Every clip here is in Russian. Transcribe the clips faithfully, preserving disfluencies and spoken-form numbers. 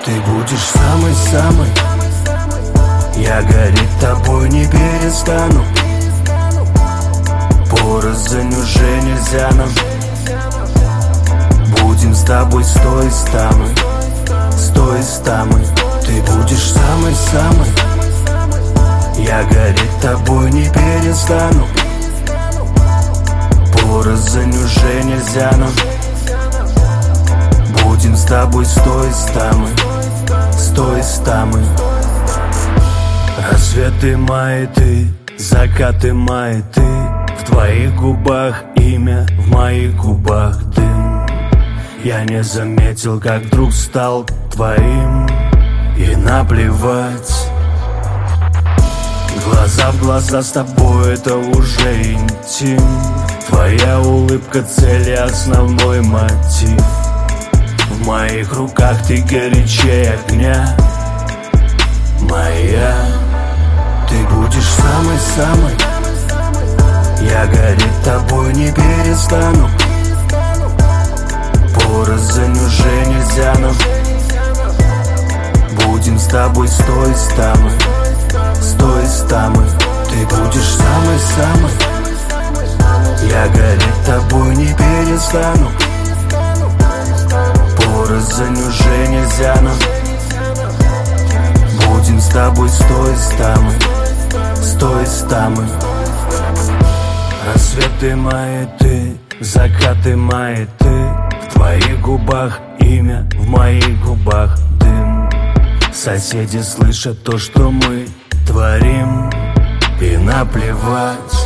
Ты будешь самый-самый, я гореть тобой не перестану. Порознь уже нельзя нам. Будем с тобой сто и стамы, сто и стамы. Ты будешь самый-самый, я гореть тобой не перестану. Порознь уже нельзя нам. Будем с тобой сто и стамы, сто и стамы. Рассветы мои ты, закаты мои ты. В твоих губах имя, в моих губах дым. Я не заметил, как вдруг стал твоим. И наплевать. Глаза в глаза с тобой, это уже интим. Твоя улыбка цель и основной мотив. В моих руках ты горячее огня. Моя, ты будешь самый-самый, я гореть тобой не перестану. Порознь уже нельзя нам. Будем с тобой сто и стамы, сто и стамы. Ты будешь самый-самый, я гореть тобой не перестану. Порознь уже нельзя нам. Будем с тобой сто и стамы, сто и стамы. Рассветы мои ты, закаты мои ты. В твоих губах имя, в моих губах дым. Соседи слышат то, что мы творим. И наплевать.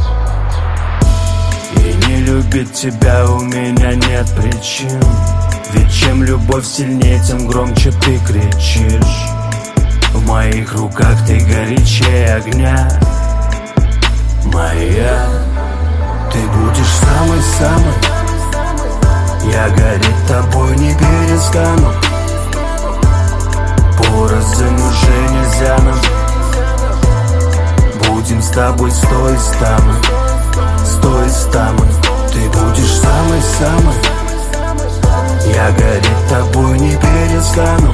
И не любить тебя у меня нет причин. Ведь чем любовь сильнее, тем громче ты кричишь. В моих руках ты горячее огня. Моя, ты будешь самый-самый, я гореть тобой не перестану. Порознь уже нельзя нам. Будем с тобой сто и стамы, сто и стамы. Ты будешь самый-самый, я гореть тобой не перестану.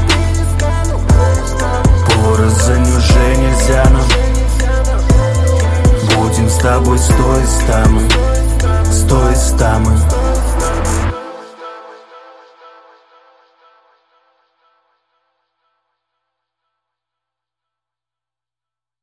Порознь уже нельзя нам. Будем с тобой сто и стамы, сто и стамы.